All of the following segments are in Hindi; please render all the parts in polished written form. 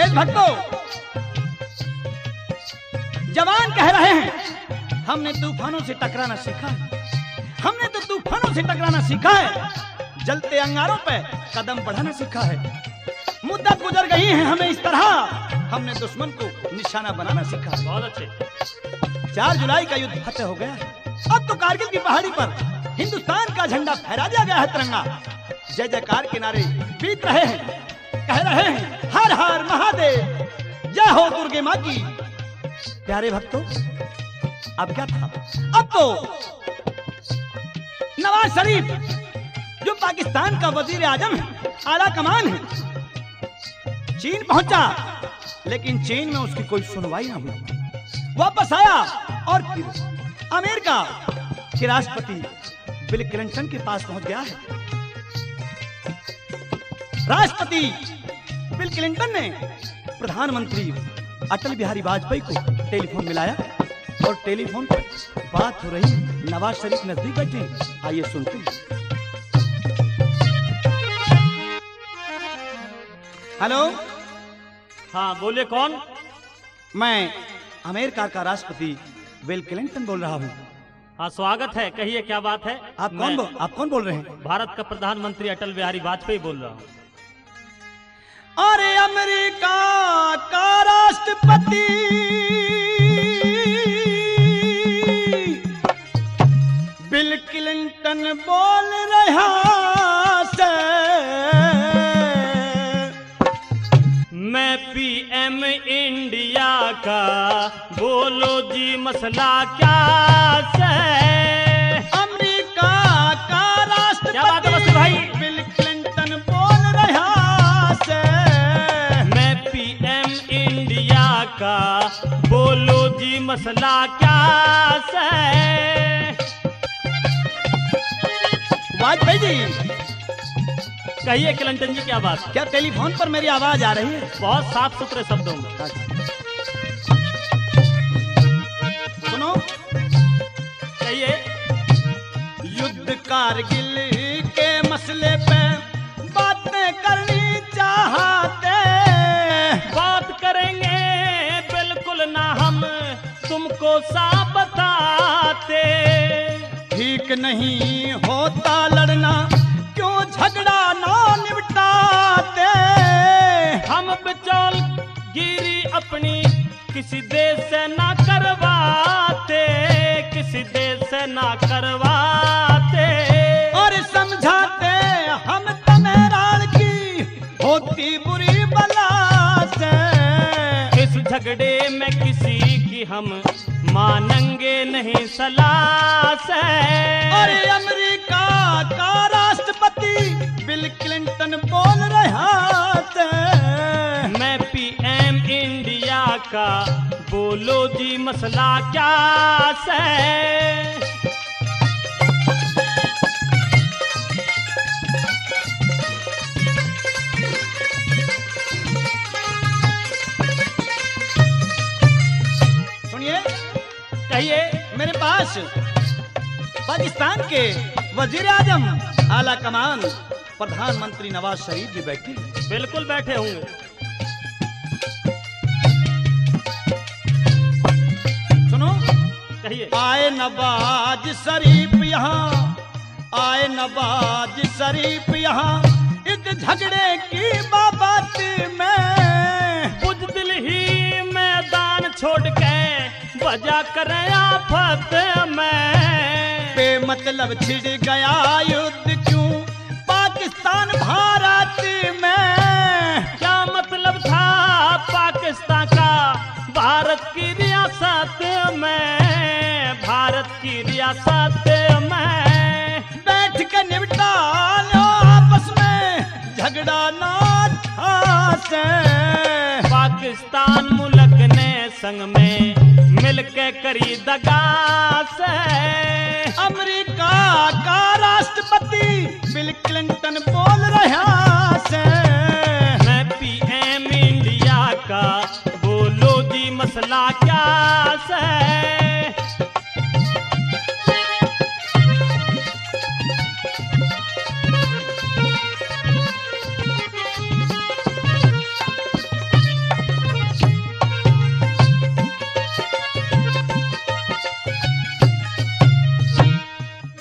देशभक्तों, जवान कह रहे हैं हमने तूफानों से टकराना सीखा है, हमने तो तूफानों से टकराना सीखा है, जलते अंगारों पे कदम बढ़ाना सीखा है। मुद्दत गुजर गई है हमें इस तरह, हमने दुश्मन को निशाना बनाना सीखा है। बहुत अच्छे। 4 जुलाई का युद्ध फतेह हो गया है। अब तो कारगिल की पहाड़ी पर हिंदुस्तान का झंडा फहरा दिया गया है तिरंगा। जय जयकार के नारे बीत रहे हैं, कह रहे हैं हर हर महादेव, जय हो दुर्गे माँ की। प्यारे भक्तों, अब क्या था? अब तो नवाज शरीफ जो पाकिस्तान का वजीर आजम है, आला कमान है, चीन पहुंचा, लेकिन चीन में उसकी कोई सुनवाई ना हुई। वापस आया और फिर अमेरिका के राष्ट्रपति बिल क्लिंटन के पास पहुंच गया है। राष्ट्रपति बिल क्लिंटन ने प्रधानमंत्री अटल बिहारी वाजपेयी को टेलीफोन मिलाया और टेलीफोन पर बात हो रही। नवाज शरीफ नजदीक बैठे, आइए सुनते हैं। हेलो, हाँ बोले, कौन? मैं अमेरिका का राष्ट्रपति बिल क्लिंटन बोल रहा हूँ। हाँ स्वागत है, कहिए क्या बात है। आप कौन बोल रहे हैं? भारत का प्रधानमंत्री अटल बिहारी वाजपेयी बोल रहा हूँ। अरे अमेरिका का राष्ट्रपति बिल क्लिंटन बोल रहा से, मैं पीएम इंडिया का, बोलो जी मसला क्या से। अमेरिका का क्या बात है बस भाई? राष्ट्रपति बिल क्लिंटन बोल रहा से, मैं पीएम इंडिया का, बोलो जी मसला क्या से। वाजपेयी जी, कहिए क्लिंटन जी क्या बात? क्या टेलीफोन पर मेरी आवाज आ रही है? बहुत साफ सुथरे शब्दों में। सुनो, कहिए। युद्ध कारगिल के मसले पे बातें करनी चाहते, बात करेंगे बिल्कुल ना हम तुमको सा बताते। ठीक नहीं होता लड़ना, क्यों झगड़ा ना निपटाते। हम बिचौल गिरी अपनी किसी देश से ना करवाते, किसी देश से ना करवाते। और समझाते हम तमेरान की होती बुरी बला से। इस झगड़े में किसी की हम मानेंगे नहीं सलाह से। और अमेरिका का राष्ट्रपति बिल क्लिंटन बोल रहा से, मैं पीएम इंडिया का, बोलो जी मसला क्या से। सुनिए, कहिए। मेरे पास पाकिस्तान के वजीर आजम, आला कमान, प्रधानमंत्री नवाज शरीफ भी बैठे हैं। बिल्कुल बैठे होंगे। सुनो, कहिए। आए नवाज शरीफ यहाँ, आए नवाज शरीफ यहाँ, इस झगड़े की बाबत में। बुज़दिल ही मैदान छोड़ के बजा करें आफत में। बेमतलब छिड़ गया युद्ध क्यों पाकिस्तान भारत में। क्या मतलब था पाकिस्तान का भारत की रियासत में, भारत की रियासत में। बैठ के निपटा लो आपस में, झगड़ा ना था से। पाकिस्तान मुल्क ने संग में मिलके करी दगा से। अमेरिका का राष्ट्रपति बिल क्लिंटन बोल रहा से, मैं पीएम इंडिया का, बोलो जी मसला क्या से।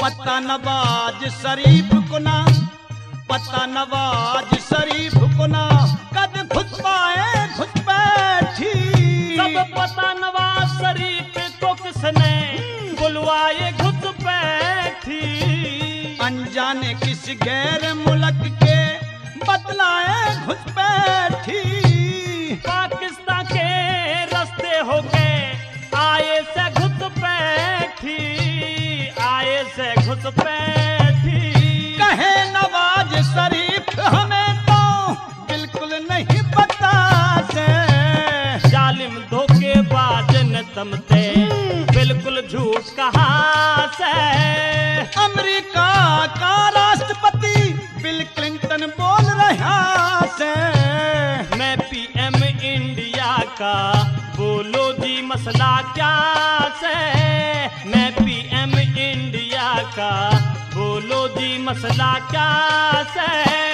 पता नवाज शरीफ को ना, पता नवाज शरीफ को ना, कद घुस पाए घुस बैठी। सब पता नवाज शरीफ को किसने बुलवाए घुस बैठी। अनजाने किस गैर मुल्क के बतलाए घुस बैठी। पाकिस्तान के रास्ते हो गए आए से घुस बैठी, आए से घुस बैठी। कहे नवाज शरीफ हमें तो बिल्कुल नहीं पता से। जालिम धोखेबाज न तमते बिल्कुल झूठ कहा से। अमेरिका का राष्ट्रपति बिल क्लिंटन बोल रहा से। मैं पीएम इंडिया का बोलो जी मसला क्या से। मैं पीएम इंडिया का बोलो जी मसला क्या से।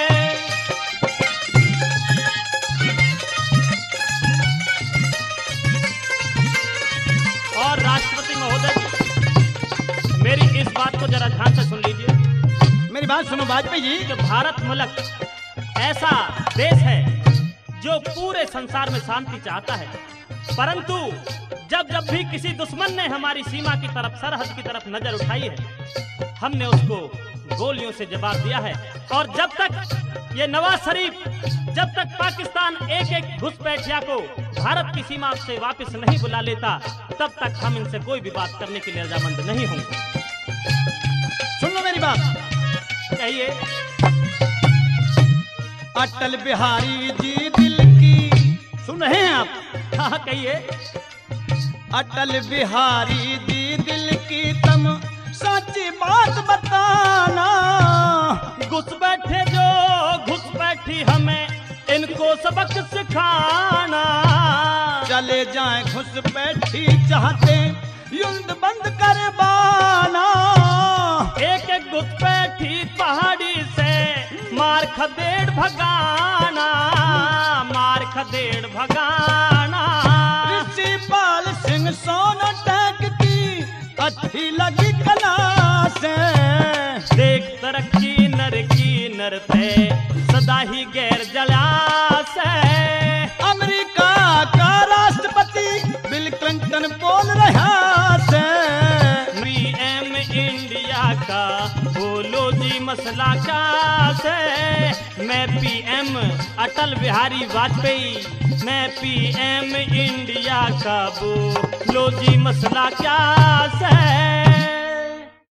और राष्ट्रपति महोदय जी, मेरी इस बात को जरा ध्यान से सुन लीजिए। मेरी बात सुनो वाजपेयी जी। कि भारत मुल्क ऐसा देश है जो पूरे संसार में शांति चाहता है, परंतु जब जब भी किसी दुश्मन ने हमारी सीमा की तरफ, सरहद की तरफ नजर उठाई है, हमने उसको गोलियों से जवाब दिया है। और जब तक ये नवाज शरीफ, जब तक पाकिस्तान एक एक घुसपैठिया को भारत की सीमा से वापस नहीं बुला लेता, तब तक हम इनसे कोई भी बात करने के लिए रजामंद नहीं होंगे। सुन लो मेरी बात। कहिए। अटल बिहारी जी दिल की, सुन रहे हैं आप? हाँ कहिए। अटल बिहारी जी दिल की तुम सच्ची बात बताना। घुस बैठे जो घुस बैठी हमें इनको सबक सिखाना। चले जाए घुस बैठी चाहते युद्ध बंद करवाना। एक एक घुसपैठी पहाड़ी से मार खदेड़ भगाना, मार खदेड़ भगाना। ऋषिपाल सिंह सोनटक की अच्छी लगी कला से। देख तरक्की नर की नरते सदा ही गैर जला से। अमेरिका का राष्ट्रपति बिल क्लिंटन बोल रहा से। पीएम इंडिया का बोलो जी मसला क्या से। मैं पीएम अटल बिहारी वाजपेयी, मैं पीएम इंडिया का बोलो जी मसला क्या से।